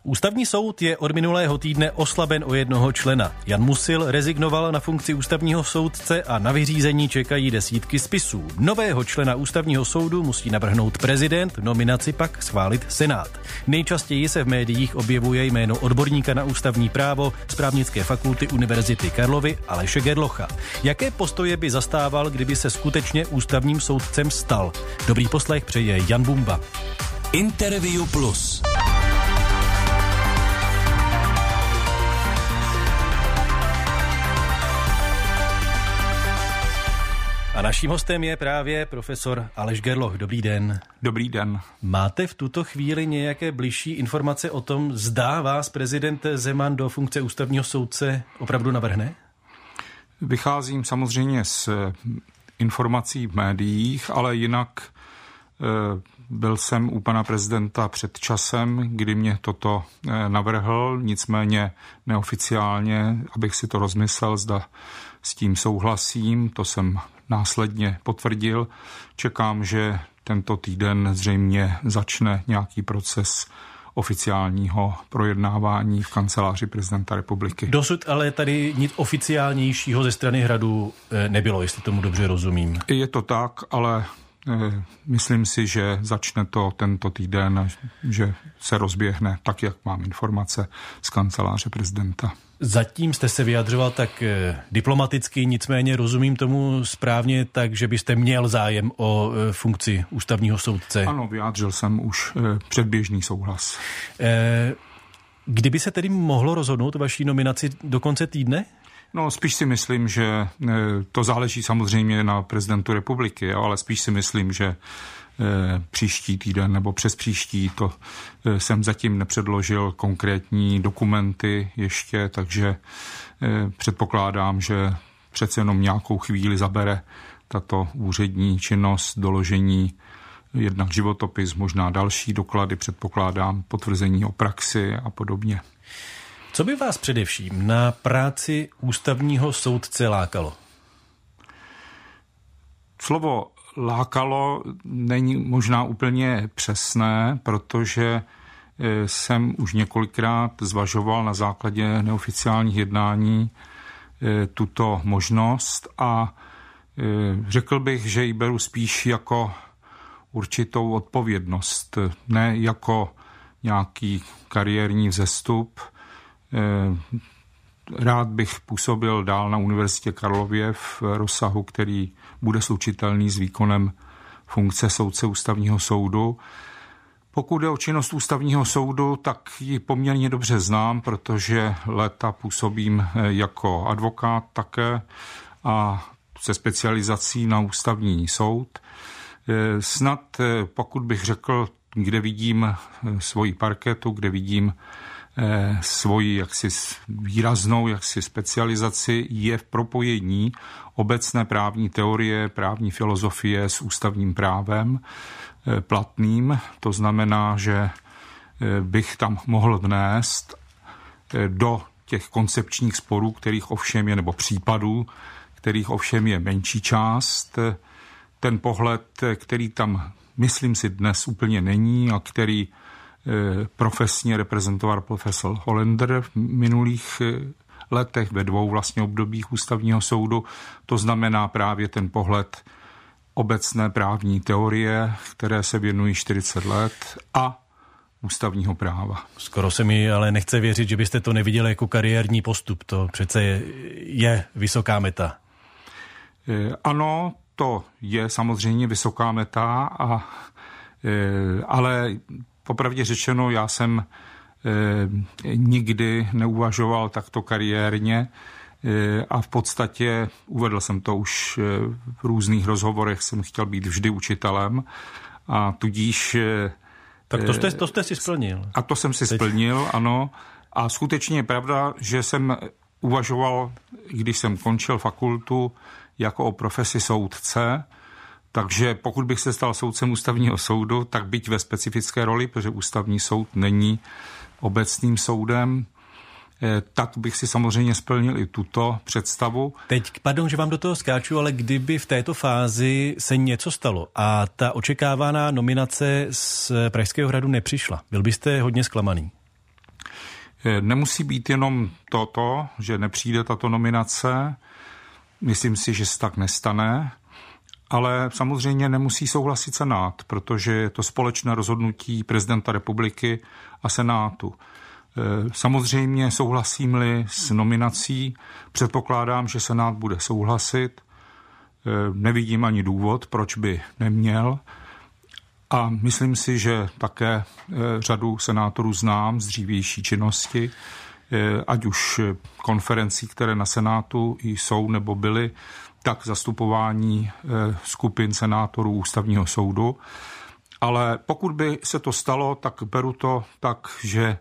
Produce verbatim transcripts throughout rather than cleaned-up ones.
Ústavní soud je od minulého týdne oslaben o jednoho člena. Jan Musil rezignoval na funkci ústavního soudce a na vyřízení čekají desítky spisů. Nového člena ústavního soudu musí navrhnout prezident, nominaci pak schválit Senát. Nejčastěji se v médiích objevuje jméno odborníka na ústavní právo z Právnické fakulty Univerzity Karlovy Aleše Gerlocha. Jaké postoje by zastával, kdyby se skutečně ústavním soudcem stal? Dobrý poslech přeje Jan Bumba. Interview Plus. A naším hostem je právě profesor Aleš Gerloch. Dobrý den. Dobrý den. Máte v tuto chvíli nějaké bližší informace o tom, zda vás prezident Zeman do funkce ústavního soudce opravdu navrhne? Vycházím samozřejmě z informací v médiích, ale jinak byl jsem u pana prezidenta před časem, kdy mě toto navrhl, nicméně neoficiálně, abych si to rozmyslel, zda s tím souhlasím, to jsem následně potvrdil. Čekám, že tento týden zřejmě začne nějaký proces oficiálního projednávání v kanceláři prezidenta republiky. Dosud ale tady nic oficiálnějšího ze strany Hradu nebylo, jestli tomu dobře rozumím. Je to tak, ale myslím si, že začne to tento týden, že se rozběhne tak, jak mám informace z kanceláře prezidenta. Zatím jste se vyjadřoval tak diplomaticky, nicméně rozumím tomu správně tak, že byste měl zájem o funkci ústavního soudce. Ano, vyjádřil jsem už předběžný souhlas. Kdyby se tedy mohlo rozhodnout vaší nominaci do konce týdne? No, spíš si myslím, že to záleží samozřejmě na prezidentu republiky, ale spíš si myslím, že příští týden nebo přes příští, to jsem zatím nepředložil konkrétní dokumenty ještě, takže předpokládám, že přece jenom nějakou chvíli zabere tato úřední činnost, doložení jednak životopis, možná další doklady, předpokládám potvrzení o praxi a podobně. Co by vás především na práci ústavního soudce lákalo? Slovo lákalo není možná úplně přesné, protože jsem už několikrát zvažoval na základě neoficiálních jednání tuto možnost a řekl bych, že ji beru spíš jako určitou odpovědnost, ne jako nějaký kariérní vzestup. Rád bych působil dál na Univerzitě Karlově v rozsahu, který bude slučitelný s výkonem funkce soudce ústavního soudu. Pokud jde o činnost ústavního soudu, tak ji poměrně dobře znám, protože léta působím jako advokát také a se specializací na ústavní soud. Snad pokud bych řekl, kde vidím svoji parketu, kde vidím svoji jaksi výraznou jaksi specializaci, je v propojení obecné právní teorie, právní filozofie s ústavním právem platným. To znamená, že bych tam mohl vnést do těch koncepčních sporů, kterých ovšem je, nebo případů, kterých ovšem je menší část, ten pohled, který tam, myslím si, dnes úplně není a který profesně reprezentoval profesor Hollander v minulých letech ve dvou vlastně obdobích ústavního soudu. To znamená právě ten pohled obecné právní teorie, které se věnují čtyřicet let, a ústavního práva. Skoro se mi ale nechce věřit, že byste to neviděli jako kariérní postup. To přece je, je vysoká meta. Ano, to je samozřejmě vysoká meta, a, ale popravdě řečeno, já jsem e, nikdy neuvažoval takto kariérně e, a v podstatě uvedl jsem to už e, v různých rozhovorech, jsem chtěl být vždy učitelem a tudíž... E, tak to jste, to jste si splnil. A to jsem si Teď. splnil, ano. A skutečně je pravda, že jsem uvažoval, když jsem končil fakultu, jako o profesi soudce. Takže pokud bych se stal soudcem ústavního soudu, tak byť ve specifické roli, protože ústavní soud není obecným soudem, tak bych si samozřejmě splnil i tuto představu. Teď, pardon, že vám do toho skáču, ale kdyby v této fázi se něco stalo a ta očekávaná nominace z Pražského hradu nepřišla, byl byste hodně zklamaný? Nemusí být jenom toto, že nepřijde tato nominace, myslím si, že se tak nestane, ale samozřejmě nemusí souhlasit Senát, protože je to společné rozhodnutí prezidenta republiky a Senátu. Samozřejmě souhlasím-li s nominací, předpokládám, že Senát bude souhlasit, nevidím ani důvod, proč by neměl. A myslím si, že také řadu senátorů znám z dřívější činnosti, ať už konferencí, které na Senátu jsou nebo byly, tak zastupování skupin senátorů Ústavního soudu. Ale pokud by se to stalo, tak beru to tak, že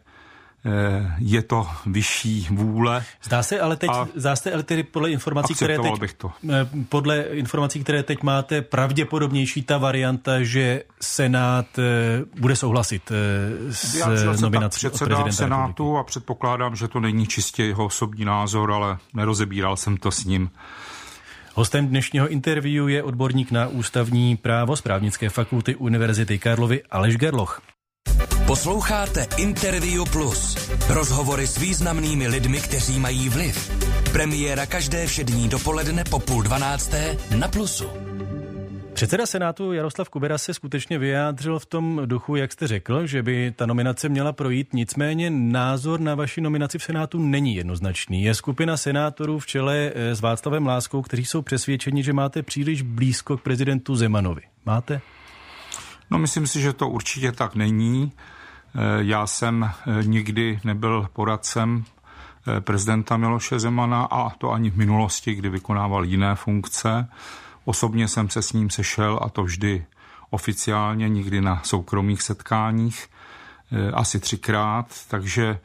je to vyšší vůle. Zdá se ale teď, zdá se ale tedy podle informací, které teď, bych to. podle informací, které teď máte, pravděpodobnější ta varianta, že Senát bude souhlasit s nominací od prezidenta Senátu republiky. A předpokládám, že to není čistě jeho osobní názor, ale nerozebíral jsem to s ním. Hostem dnešního interview je odborník na ústavní právo z Právnické fakulty Univerzity Karlovy Aleš Gerloch. Posloucháte Interview Plus. Rozhovory s významnými lidmi, kteří mají vliv. Premiéra každé všední dopoledne po půl dvanácté na Plusu. Předseda Senátu Jaroslav Kubera se skutečně vyjádřil v tom duchu, jak jste řekl, že by ta nominace měla projít, nicméně názor na vaši nominaci v Senátu není jednoznačný. Je skupina senátorů v čele s Václavem Láskou, kteří jsou přesvědčeni, že máte příliš blízko k prezidentu Zemanovi. Máte? No, myslím si, že to určitě tak není. Já jsem nikdy nebyl poradcem prezidenta Miloše Zemana a to ani v minulosti, kdy vykonával jiné funkce. Osobně jsem se s ním sešel a to vždy oficiálně, nikdy na soukromých setkáních, asi třikrát, takže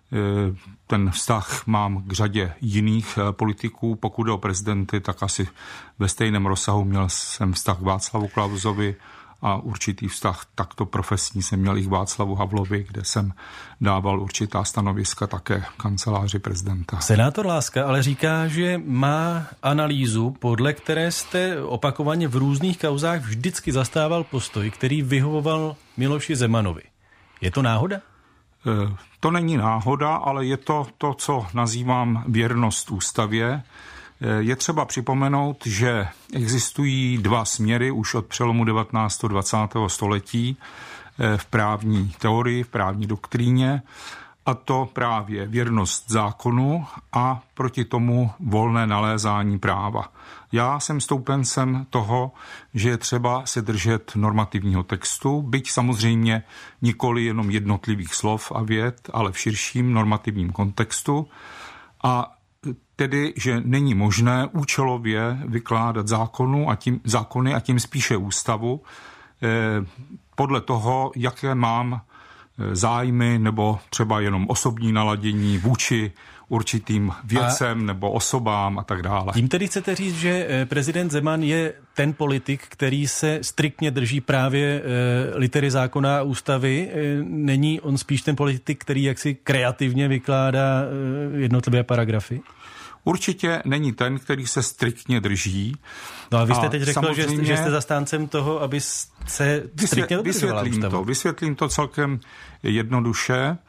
ten vztah mám k řadě jiných politiků. Pokud jde o prezidenty, tak asi ve stejném rozsahu měl jsem vztah k Václavu Klausovi a určitý vztah takto profesní jsem měl i k Václavu Havlovi, kde jsem dával určitá stanoviska také kanceláři prezidenta. Senátor Láska ale říká, že má analýzu, podle které jste opakovaně v různých kauzách vždycky zastával postoj, který vyhovoval Miloši Zemanovi. Je to náhoda? To není náhoda, ale je to to, co nazývám věrnost ústavě. Je třeba připomenout, že existují dva směry už od přelomu devatenáctého a dvacátého století v právní teorii, v právní doktríně, a to právě věrnost zákonu a proti tomu volné nalézání práva. Já jsem stoupencem toho, že je třeba se držet normativního textu, byť samozřejmě nikoli jenom jednotlivých slov a vět, ale v širším normativním kontextu, a tedy, že není možné účelově vykládat zákonu a tím, zákony a tím spíše ústavu eh, podle toho, jaké mám zájmy nebo třeba jenom osobní naladění vůči určitým věcem a nebo osobám a tak dále. Tím tedy chcete říct, že prezident Zeman je ten politik, který se striktně drží právě e, litery zákona a ústavy. E, není on spíš ten politik, který jaksi kreativně vykládá e, jednotlivé paragrafy? Určitě není ten, který se striktně drží. No a vy jste teď řekl, že, že jste zastáncem toho, aby se striktně dodržovala ústavu. To, vysvětlím to celkem jednoduše,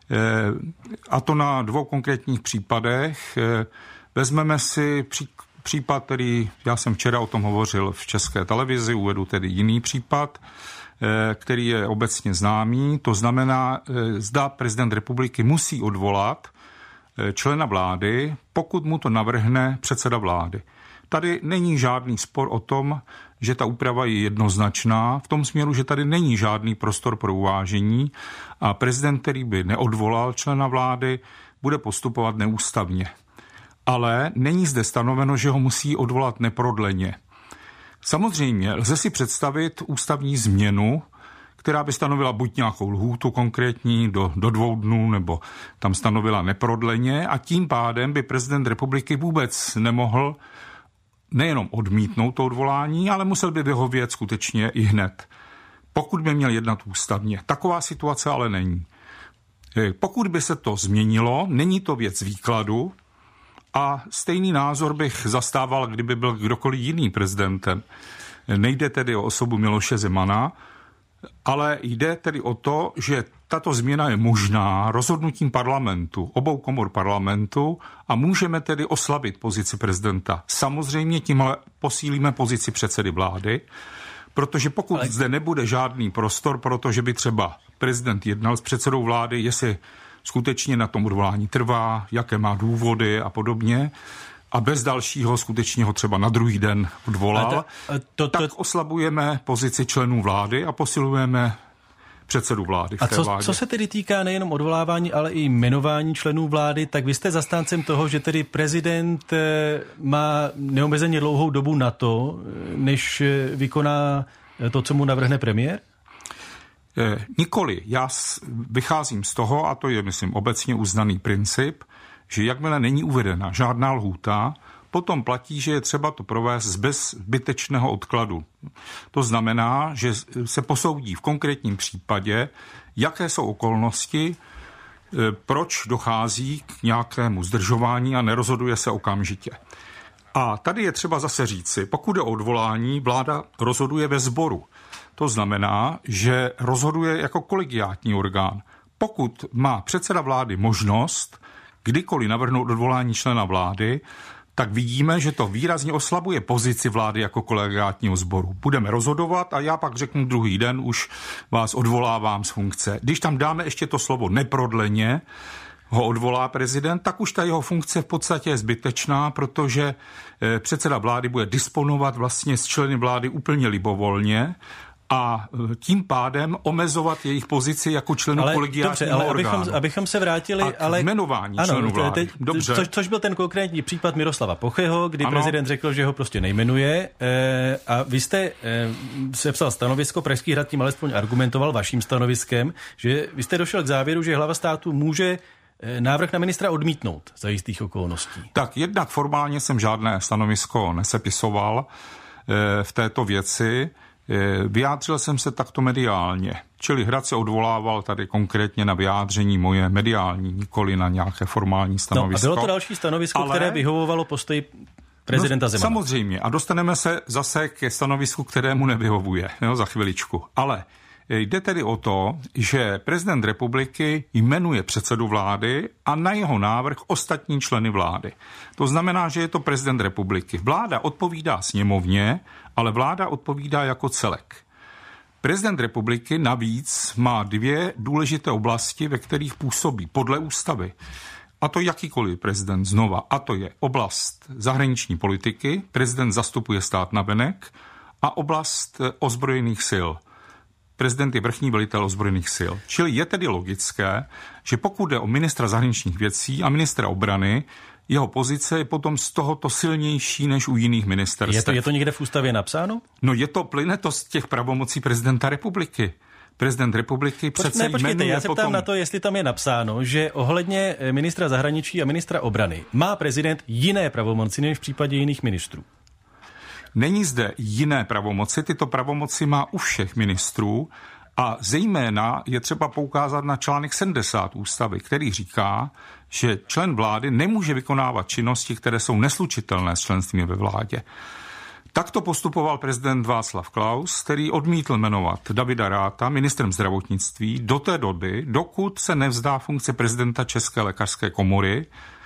a to na dvou konkrétních případech. Vezmeme si pří, případ, který já jsem včera o tom hovořil v České televizi, uvedu tedy jiný případ, který je obecně známý. To znamená, zda prezident republiky musí odvolat člena vlády, pokud mu to navrhne předseda vlády. Tady není žádný spor o tom, že ta úprava je jednoznačná, v tom směru, že tady není žádný prostor pro uvážení a prezident, který by neodvolal člena vlády, bude postupovat neústavně. Ale není zde stanoveno, že ho musí odvolat neprodleně. Samozřejmě lze si představit ústavní změnu, která by stanovila buď nějakou lhůtu konkrétní do, do dvou dnů, nebo tam stanovila neprodleně a tím pádem by prezident republiky vůbec nemohl nejenom odmítnout to odvolání, ale musel by vyhovět skutečně i hned. Pokud by měl jednat ústavně. Taková situace ale není. Pokud by se to změnilo, není to věc výkladu a stejný názor bych zastával, kdyby byl kdokoliv jiný prezidentem. Nejde tedy o osobu Miloše Zemana, ale jde tedy o to, že tato změna je možná rozhodnutím parlamentu, obou komor parlamentu a můžeme tedy oslabit pozici prezidenta. Samozřejmě tím ale posílíme pozici předsedy vlády, protože pokud ale... zde nebude žádný prostor, protože by třeba prezident jednal s předsedou vlády, jestli skutečně na tom odvolání trvá, jaké má důvody a podobně, a bez dalšího skutečně ho třeba na druhý den odvolal, to, to, to, tak oslabujeme pozici členů vlády a posilujeme předsedu vlády v a té co, vládě. co se tedy týká nejenom odvolávání, ale i jmenování členů vlády, tak vy jste zastáncem toho, že tedy prezident má neomezeně dlouhou dobu na to, než vykoná to, co mu navrhne premiér? Eh, nikoli. Já vycházím z toho, a to je, myslím, obecně uznaný princip, že jakmile není uvedena žádná lhůta, potom platí, že je třeba to provést bez zbytečného odkladu. To znamená, že se posoudí v konkrétním případě, jaké jsou okolnosti, proč dochází k nějakému zdržování a nerozhoduje se okamžitě. A tady je třeba zase říci, pokud je o odvolání, vláda rozhoduje ve sboru. To znamená, že rozhoduje jako kolegiátní orgán. Pokud má předseda vlády možnost kdykoliv navrhnout odvolání člena vlády, tak vidíme, že to výrazně oslabuje pozici vlády jako kolegiátního sboru. Budeme rozhodovat a já pak řeknu druhý den, už vás odvolávám z funkce. Když tam dáme ještě to slovo neprodleně, ho odvolá prezident, tak už ta jeho funkce v podstatě je zbytečná, protože předseda vlády bude disponovat vlastně s členy vlády úplně libovolně a tím pádem omezovat jejich pozici jako členů kolegiátního ale orgánu. Abychom, abychom se vrátili... A ale jmenování ano, členů vlády. Teď, Dobře. Což, což byl ten konkrétní případ Miroslava Pocheho, kdy ano. prezident řekl, že ho prostě nejmenuje. E, a vy jste e, sepsal stanovisko, Pražský hrad tím alespoň argumentoval vaším stanoviskem, že vy jste došel k závěru, že hlava státu může návrh na ministra odmítnout za jistých okolností. Tak jednak formálně jsem žádné stanovisko nesepisoval e, v této věci. Vyjádřil jsem se takto mediálně, čili Hrad se odvolával tady konkrétně na vyjádření moje mediální, nikoli na nějaké formální stanovisko. No a bylo to další stanovisko, ale... které vyhovovalo postoji prezidenta no, Zemana. Samozřejmě a dostaneme se zase ke stanovisku, kterému nevyhovuje, jo, za chviličku. Ale jde tedy o to, že prezident republiky jmenuje předsedu vlády a na jeho návrh ostatní členy vlády. To znamená, že je to prezident republiky. Vláda odpovídá sněmovně, ale vláda odpovídá jako celek. Prezident republiky navíc má dvě důležité oblasti, ve kterých působí podle ústavy. A to jakýkoliv prezident znova. A to je oblast zahraniční politiky, prezident zastupuje stát navenek, a oblast ozbrojených sil. Prezident je vrchní velitel ozbrojených sil. Čili je tedy logické, že pokud jde o ministra zahraničních věcí a ministra obrany, jeho pozice je potom z tohoto silnější než u jiných ministerstev. Je to, je to někde v ústavě napsáno? No je to, plyne to z těch pravomocí prezidenta republiky. Prezident republiky přece ne, počkejte, jmenuje já se ptám potom... na to, jestli tam je napsáno, že ohledně ministra zahraničí a ministra obrany má prezident jiné pravomoci než v případě jiných ministrů. Není zde jiné pravomoci, tyto pravomoci má u všech ministrů a zejména je třeba poukázat na článek sedmdesát ústavy, který říká, že člen vlády nemůže vykonávat činnosti, které jsou neslučitelné s členstvím ve vládě. Takto postupoval prezident Václav Klaus, který odmítl jmenovat Davida Ratha ministrem zdravotnictví do té doby, dokud se nevzdá funkce prezidenta České lékařské komory,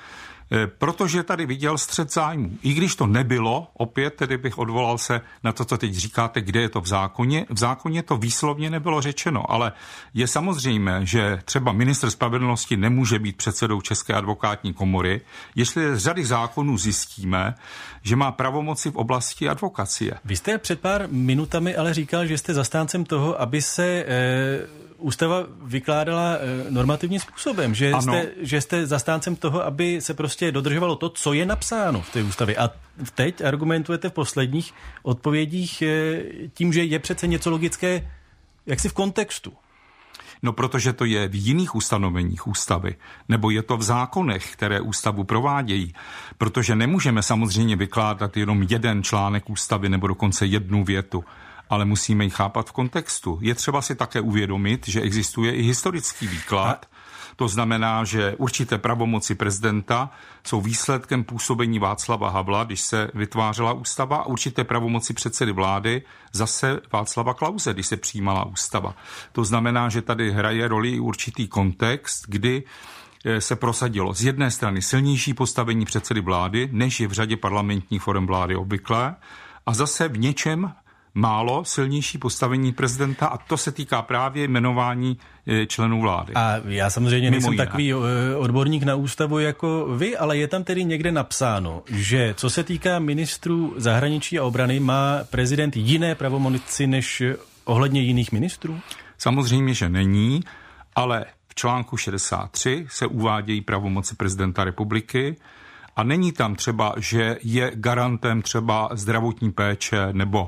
protože tady viděl střet zájmů. I když to nebylo, opět tedy bych odvolal se na to, co teď říkáte, kde je to v zákoně. V zákoně to výslovně nebylo řečeno, ale je samozřejmé, že třeba ministr spravedlnosti nemůže být předsedou České advokátní komory, jestli z řady zákonů zjistíme, že má pravomoci v oblasti advokacie. Vy jste před pár minutami ale říkal, že jste zastáncem toho, aby se... Eh... Ústava vykládala normativním způsobem, že jste, že jste zastáncem toho, aby se prostě dodržovalo to, co je napsáno v té ústavě. A teď argumentujete v posledních odpovědích tím, že je přece něco logické jaksi v kontextu. No protože to je v jiných ustanoveních ústavy, nebo je to v zákonech, které ústavu provádějí, protože nemůžeme samozřejmě vykládat jenom jeden článek ústavy nebo dokonce jednu větu, ale musíme ji chápat v kontextu. Je třeba si také uvědomit, že existuje i historický výklad. To znamená, že určité pravomoci prezidenta jsou výsledkem působení Václava Havla, když se vytvářela ústava, a určité pravomoci předsedy vlády zase Václava Klause, když se přijímala ústava. To znamená, že tady hraje roli i určitý kontext, kdy se prosadilo z jedné strany silnější postavení předsedy vlády, než je v řadě parlamentních forem vlády obvyklé, a zase v něčem málo silnější postavení prezidenta, a to se týká právě jmenování členů vlády. A já samozřejmě nejsem takový odborník na ústavu jako vy, ale je tam tedy někde napsáno, že co se týká ministrů zahraničí a obrany, má prezident jiné pravomoci než ohledně jiných ministrů? Samozřejmě, že není, ale v článku šedesát tři se uvádějí pravomoci prezidenta republiky a není tam třeba, že je garantem třeba zdravotní péče nebo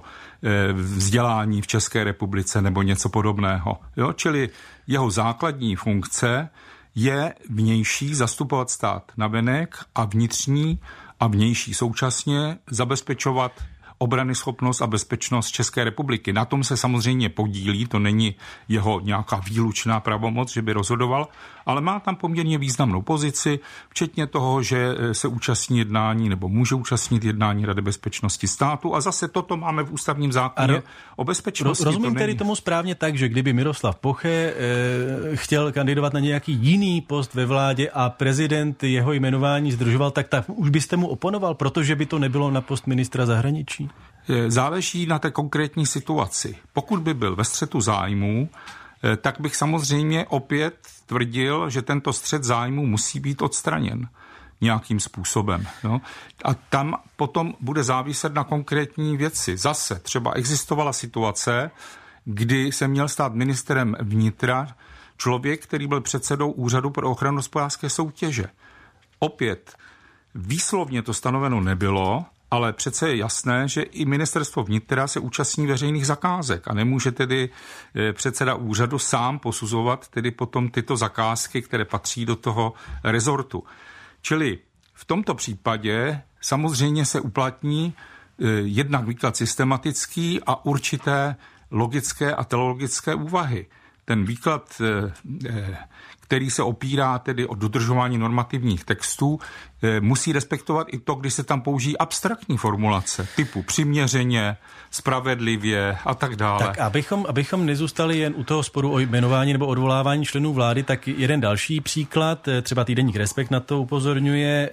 vzdělání v České republice nebo něco podobného. Jo? Čili jeho základní funkce je vnější zastupovat stát navenek a vnitřní a vnější současně zabezpečovat obrany schopnost a bezpečnost České republiky. Na tom se samozřejmě podílí, to není jeho nějaká výlučná pravomoc, že by rozhodoval, ale má tam poměrně významnou pozici, včetně toho, že se účastní jednání nebo může účastnit jednání Rady bezpečnosti státu, a zase toto máme v ústavním zákoně ro- o bezpečnosti. Rozumím to tedy tomu správně tak, že kdyby Miroslav Poche e, chtěl kandidovat na nějaký jiný post ve vládě a prezident jeho jmenování zdržoval, tak, tak už byste mu oponoval, protože by to nebylo na post ministra zahraničí? Záleží na té konkrétní situaci. Pokud by byl ve střetu zájmů, tak bych samozřejmě opět tvrdil, že tento střet zájmů musí být odstraněn nějakým způsobem. No. A tam potom bude záviset na konkrétní věci. Zase třeba existovala situace, kdy se měl stát ministrem vnitra člověk, který byl předsedou Úřadu pro ochranu hospodářské soutěže. Opět výslovně to stanoveno nebylo, ale přece je jasné, že i ministerstvo vnitra se účastní veřejných zakázek a nemůže tedy předseda úřadu sám posuzovat tedy potom tyto zakázky, které patří do toho rezortu. Čili v tomto případě samozřejmě se uplatní jednak výklad systematický a určité logické a teleologické úvahy. Ten výklad, který se opírá tedy o dodržování normativních textů, musí respektovat i to, když se tam použijí abstraktní formulace typu přiměřeně, spravedlivě a tak dále. Tak abychom, abychom nezůstali jen u toho sporu o jmenování nebo odvolávání členů vlády, tak jeden další příklad, třeba týdeník Respekt na to upozorňuje,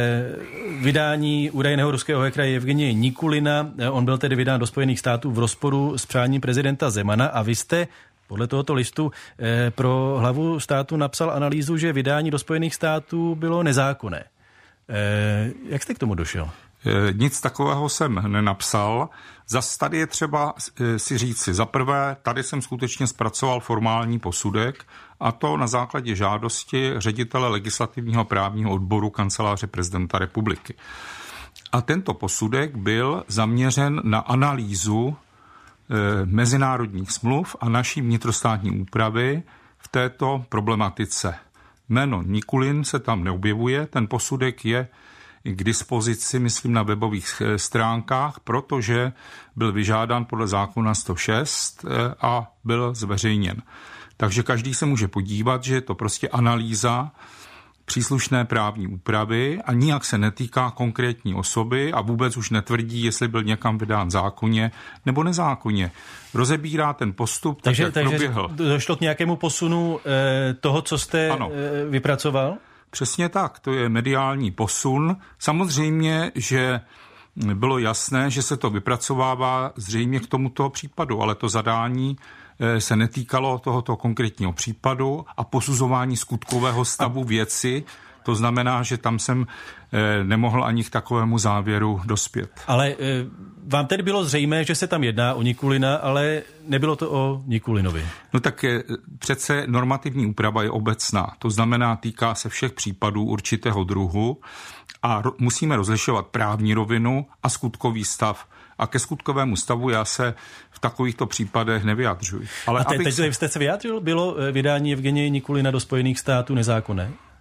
vydání údajného ruského hackera Evgenije Nikulina. On byl tedy vydán do Spojených států v rozporu s přáním prezidenta Zemana a vy jste podle tohoto listu eh, pro hlavu státu napsal analýzu, že vydání do Spojených států bylo nezákonné. Eh, jak jste k tomu došel? E, nic takového jsem nenapsal. Zas tady je třeba e, si říci. Za prvé, tady jsem skutečně zpracoval formální posudek, a to na základě žádosti ředitele legislativního právního odboru Kanceláře prezidenta republiky. A tento posudek byl zaměřen na analýzu mezinárodních smluv a naší vnitrostátní úpravy v této problematice. Jméno Nikulin se tam neobjevuje, ten posudek je k dispozici, myslím, na webových stránkách, protože byl vyžádán podle zákona sto šest a byl zveřejněn. Takže každý se může podívat, že je to prostě analýza příslušné právní úpravy a nijak se netýká konkrétní osoby a vůbec už netvrdí, jestli byl někam vydán zákonně nebo nezákonně. Rozebírá ten postup, takže, tak jak takže proběhl. Došlo k nějakému posunu e, toho, co jste e, vypracoval? Přesně tak, to je mediální posun. Samozřejmě, že bylo jasné, že se to vypracovává zřejmě k tomuto případu, ale to zadání se netýkalo tohoto konkrétního případu a posuzování skutkového stavu věci. To znamená, že tam jsem nemohl ani k takovému závěru dospět. Ale vám tedy bylo zřejmé, že se tam jedná o Nikulina, ale nebylo to o Nikulinovi. No tak přece normativní úprava je obecná. To znamená, týká se všech případů určitého druhu a musíme rozlišovat právní rovinu a skutkový stav. A ke skutkovému stavu já se v takovýchto případech nevyjadřuji. Ale a te, teď se... jste se vyjádřil? Bylo vydání Evgenije Nikulina do Spojených států nezákonné?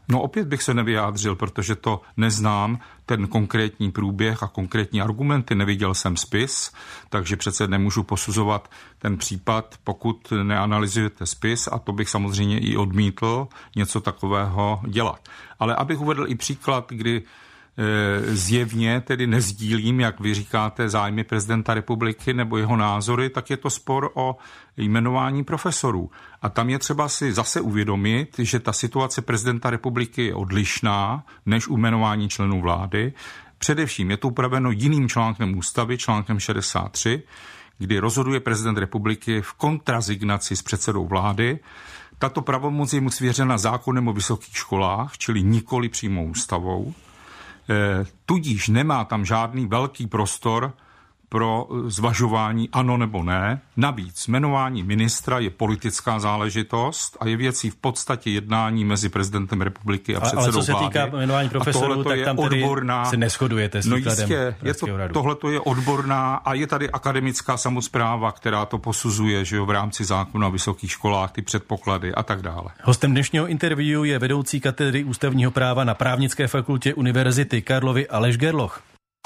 No opět bych se nevyjádřil, protože to neznám, ten konkrétní průběh a konkrétní argumenty, neviděl jsem spis, takže přece nemůžu posuzovat ten případ, pokud neanalyzujete spis, a to bych samozřejmě i odmítl něco takového dělat. Ale abych uvedl i příklad, kdy zjevně tedy nezdílím, jak vy říkáte, zájmy prezidenta republiky nebo jeho názory, tak je to spor o jmenování profesorů. A tam je třeba si zase uvědomit, že ta situace prezidenta republiky je odlišná než u jmenování členů vlády. Především je to upraveno jiným článkem ústavy, článkem šedesát tři, kdy rozhoduje prezident republiky v kontrazignaci s předsedou vlády. Tato pravomoc je mu svěřena zákonem o vysokých školách, čili nikoli přímou ústavou. Tudíž nemá tam žádný velký prostor pro zvažování ano nebo ne. Navíc jmenování ministra je politická záležitost a je věcí v podstatě jednání mezi prezidentem republiky a předsedou vlády. Ale co se vlády. týká jmenování profesorů, tak tam tedy odborná, se neshodujete s výkladem. No jistě, je to, tohleto je odborná a je tady akademická samospráva, která to posuzuje, že jo, v rámci zákona o vysokých školách, ty předpoklady a tak dále. Hostem dnešního interview je vedoucí katedry ústavního práva na Právnické fakultě Univerzity Karlovy Aleš Gerloch.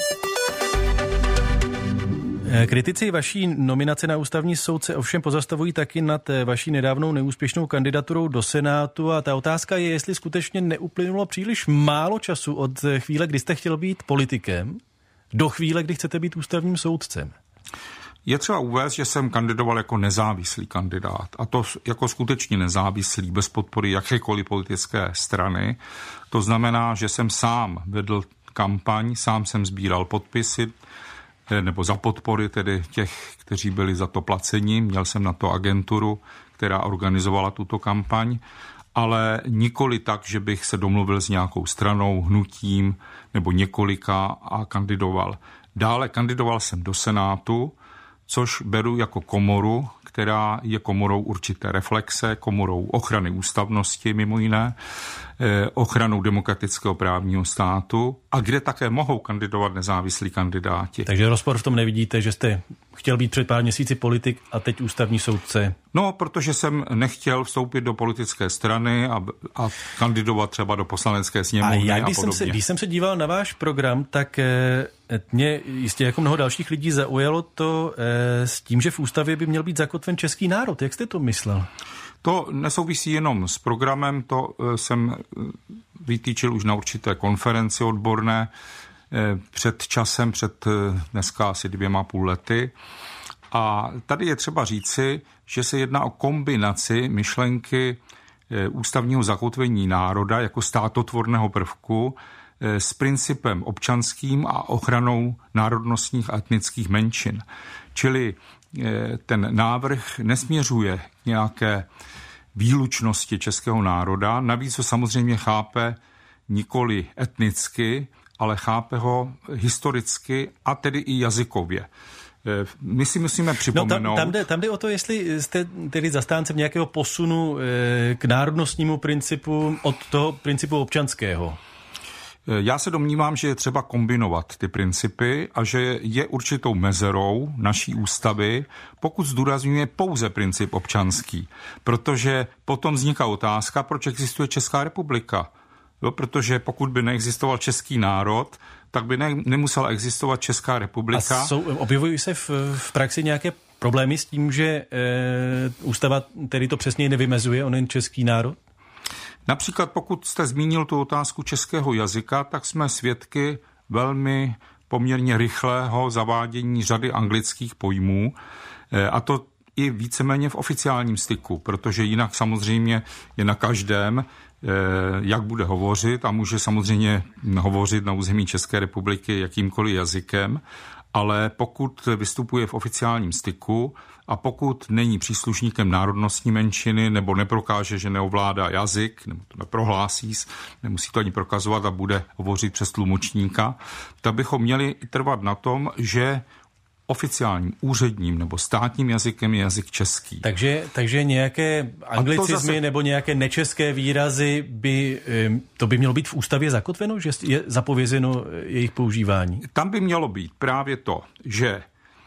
Kritici vaší nominace na ústavní soudce ovšem pozastavují taky nad vaší nedávnou neúspěšnou kandidaturou do Senátu a ta otázka je, jestli skutečně neuplynulo příliš málo času od chvíle, kdy jste chtěl být politikem, do chvíle, kdy chcete být ústavním soudcem. Je třeba uvést, že jsem kandidoval jako nezávislý kandidát a to jako skutečně nezávislý, bez podpory jakékoliv politické strany. To znamená, že jsem sám vedl kampaň, sám jsem sbíral podpisy, nebo za podpory tedy těch, kteří byli za to placeni. Měl jsem na to agenturu, která organizovala tuto kampaň, ale nikoli tak, že bych se domluvil s nějakou stranou, hnutím nebo několika a kandidoval. Dále kandidoval jsem do Senátu, což beru jako komoru, která je komorou určité reflexe, komorou ochrany ústavnosti mimo jiné, ochranou demokratického právního státu a kde také mohou kandidovat nezávislí kandidáti. Takže rozpor v tom nevidíte, že jste chtěl být před pár měsíci politik a teď ústavní soudce? No, protože jsem nechtěl vstoupit do politické strany a, a kandidovat třeba do poslanecké sněmovny a, já, když a podobně. Jsem se, když jsem se díval na váš program, tak eh, mě jistě jako mnoho dalších lidí zaujalo to eh, s tím, že v ústavě by měl být zakotven český národ. Jak jste to myslel? To nesouvisí jenom s programem, to jsem vytýčil už na určité konferenci odborné před časem, před dneska asi dvěma půl lety. A tady je třeba říci, že se jedná o kombinaci myšlenky ústavního zakotvení národa jako státotvorného prvku s principem občanským a ochranou národnostních a etnických menšin. Čili ten návrh nesměřuje k nějaké výlučnosti českého národa, navíc ho samozřejmě chápe nikoli etnicky, ale chápe ho historicky a tedy i jazykově. My si musíme připomenout... No tam, tam, jde, tam jde o to, jestli jste tedy zastáncem nějakého posunu k národnostnímu principu od toho principu občanského. Já se domnívám, že je třeba kombinovat ty principy a že je určitou mezerou naší ústavy, pokud zdůrazňuje pouze princip občanský. Protože potom vzniká otázka, proč existuje Česká republika. Jo, protože pokud by neexistoval český národ, tak by ne, nemusela existovat Česká republika. A jsou, objevují se v, v praxi nějaké problémy s tím, že e, ústava tedy to přesně nevymezuje, onen český národ? Například pokud jste zmínil tu otázku českého jazyka, tak jsme svědky velmi poměrně rychlého zavádění řady anglických pojmů a to i víceméně v oficiálním styku, protože jinak samozřejmě je na každém, jak bude hovořit a může samozřejmě hovořit na území České republiky jakýmkoliv jazykem, ale pokud vystupuje v oficiálním styku a pokud není příslušníkem národnostní menšiny nebo neprokáže, že neovládá jazyk, nebo to neprohlásí, nemusí to ani prokazovat a bude hovořit přes tlumočníka, tak bychom měli trvat na tom, že oficiálním, úředním nebo státním jazykem je jazyk český. Takže, takže nějaké anglicizmy zase... nebo nějaké nečeské výrazy by, to by mělo být v ústavě zakotveno, že je zapovězeno jejich používání? Tam by mělo být právě to, že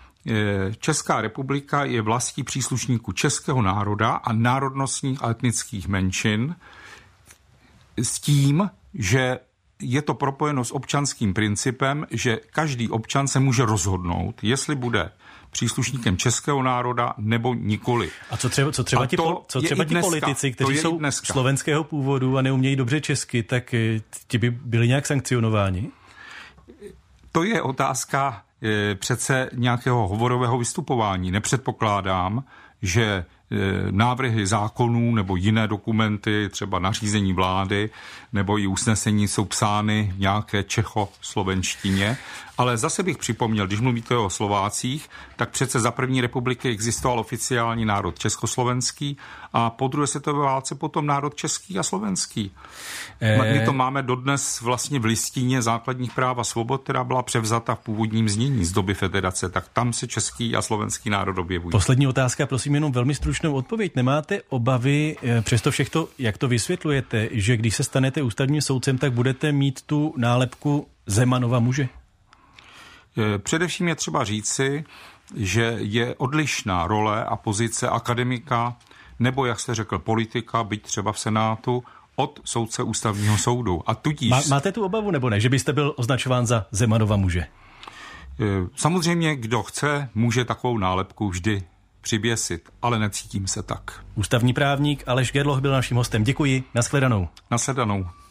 Česká republika je vlastí příslušníků českého národa a národnostních a etnických menšin, s tím, že je to propojeno s občanským principem, že každý občan se může rozhodnout, jestli bude příslušníkem českého národa nebo nikoli. A co třeba, co třeba, ti, po, co třeba ti politici, kteří jsou slovenského původu a neumějí dobře česky, tak ti by byli nějak sankcionováni? To je otázka e, přece nějakého hovorového vystupování. Nepředpokládám, že e, návrhy zákonů nebo jiné dokumenty, třeba nařízení vlády nebo i usnesení jsou psány v nějaké čechoslovenštině. Ale zase bych připomněl, když mluvíte o Slovácích, tak přece za první republiky existoval oficiální národ československý a po druhé světové válce potom národ český a slovenský. E... My to máme dodnes vlastně v listině základních práv a svobod, která byla převzata v původním znění z doby federace, tak tam se český a slovenský národ objevují. Poslední otázka, prosím jenom velmi stručnou odpověď. Nemáte obavy, přesto všechno, jak to vysvětlujete, že když se stanete ústavním soudcem, tak budete mít tu nálepku Zemanova muže? Především je třeba říci, že je odlišná role a pozice akademika nebo, jak jste řekl, politika, byť třeba v Senátu, od soudce ústavního soudu. A tudíž... Má, máte tu obavu nebo ne, že byste byl označován za Zemanova muže? Samozřejmě, kdo chce, může takovou nálepku vždy přiběsit, ale necítím se tak. Ústavní právník Aleš Gerloch byl naším hostem. Děkuji, nashledanou. Nashledanou.